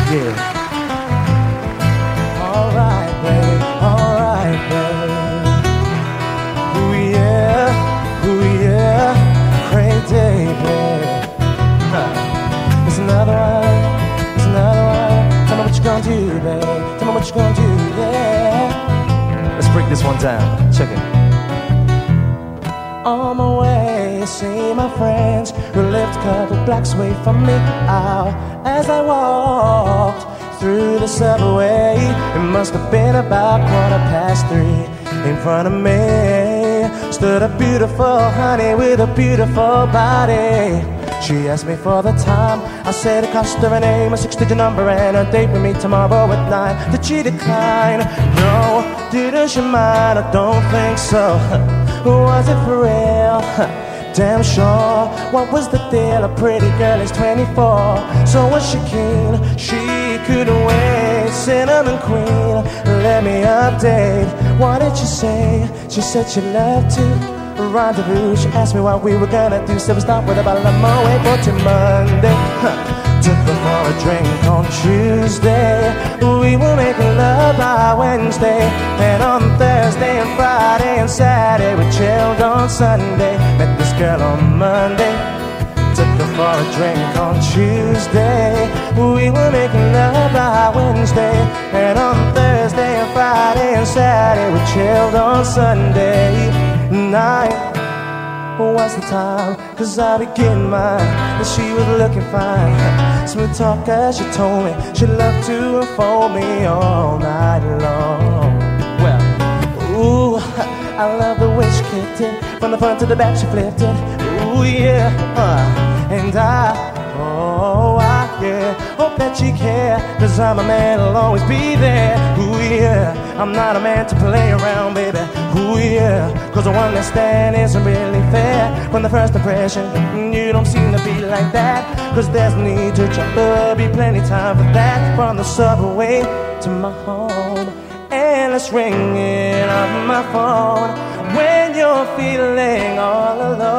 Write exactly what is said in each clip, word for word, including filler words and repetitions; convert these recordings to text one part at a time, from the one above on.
Yeah. Alright, baby, alright, baby. Ooh yeah, ooh yeah, Craig David. Huh. There's another one, there's another one. Tell me what you gonna do, baby. Tell me what you gonna do, yeah. Let's break this one down. Check it. On my way, I see my friends who lived a couple blocks away from me. Out as I walked through the subway, it must have been about quarter past three. In front of me stood a beautiful honey with a beautiful body. She asked me for the time. I said it cost her a name, a six-digit number, and a date with me tomorrow at nine. Did she decline? No. Didn't she mind? I don't think so. Was it for real? Damn sure. What was the deal? A pretty girl is twenty-four. So was she keen? She couldn't wait. Cinnamon queen, let me update. What did she say? She said she loved to rendezvous. She asked me what we were gonna do. So we stopped with a bottle of Moe. Wait for till Monday. Huh. Took her for a drink on Tuesday. We were making love by Wednesday. And on Thursday and Friday and Saturday we chilled on Sunday. Met this girl on Monday. Took her for a drink on Tuesday. We were making love by Wednesday. And on Thursday and Friday and Saturday we chilled on Sunday night. Was the time, cause I be getting mine. And she was looking fine. Smooth talker, she told me she loved to unfold me all night long. Well, ooh, I love the way she kicked it. From the front to the back she flipped it. Ooh yeah, uh, and I, oh I, yeah, hope that she care. Cause I'm a man, I'll always be there. Ooh yeah, I'm not a man to play around, baby. Ooh yeah, cause the one that stand isn't really fair. From the first impression, you don't seem to be like that. Cause there's no need to try, there'll be plenty time for that. From the subway to my home, and let's ring it on my phone. When you're feeling all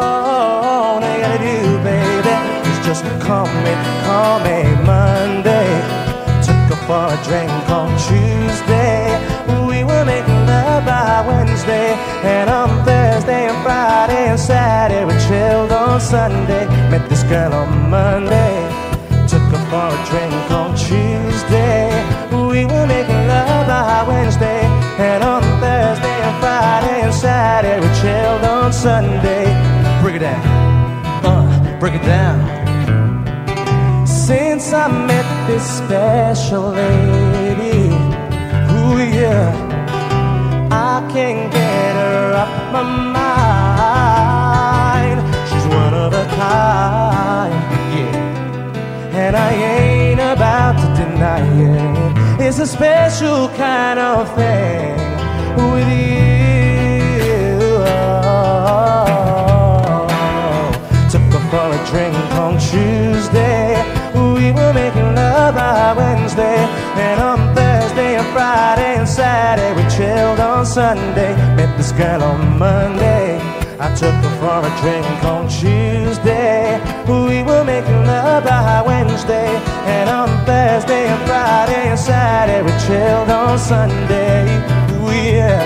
alone, all you gotta do, baby, is just call me, call me Monday. Took her for a drink on Tuesday. We were making love by Wednesday. And on Thursday and Friday and Saturday we chilled on Sunday. Met this girl on Monday. Took her for a drink on Tuesday. We were making love by Wednesday. And on Thursday and Friday and Saturday we chilled on Sunday. Break it down, uh, break it down. Since I met this special lady, ooh yeah, I can't get her off my mind. She's one of a kind, yeah, and I ain't about to deny it. It's a special kind of thing with you. Oh, took her for a drink on Tuesday. We were making love by Wednesday. And on Thursday and Friday and Saturday we chilled on Sunday. Met this girl on Monday. I took her for a drink on Tuesday. We were making love by Wednesday. And on Thursday and Friday and Saturday we chilled on Sunday. Ooh yeah,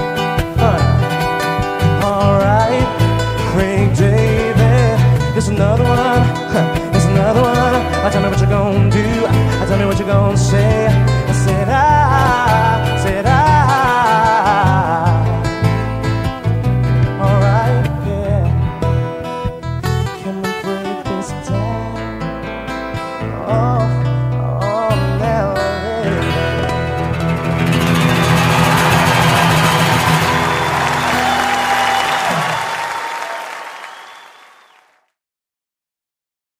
uh, alright, Craig David. There's another one, huh, there's another one. I tell me what you're gonna do, I tell me what you're gonna say. I said I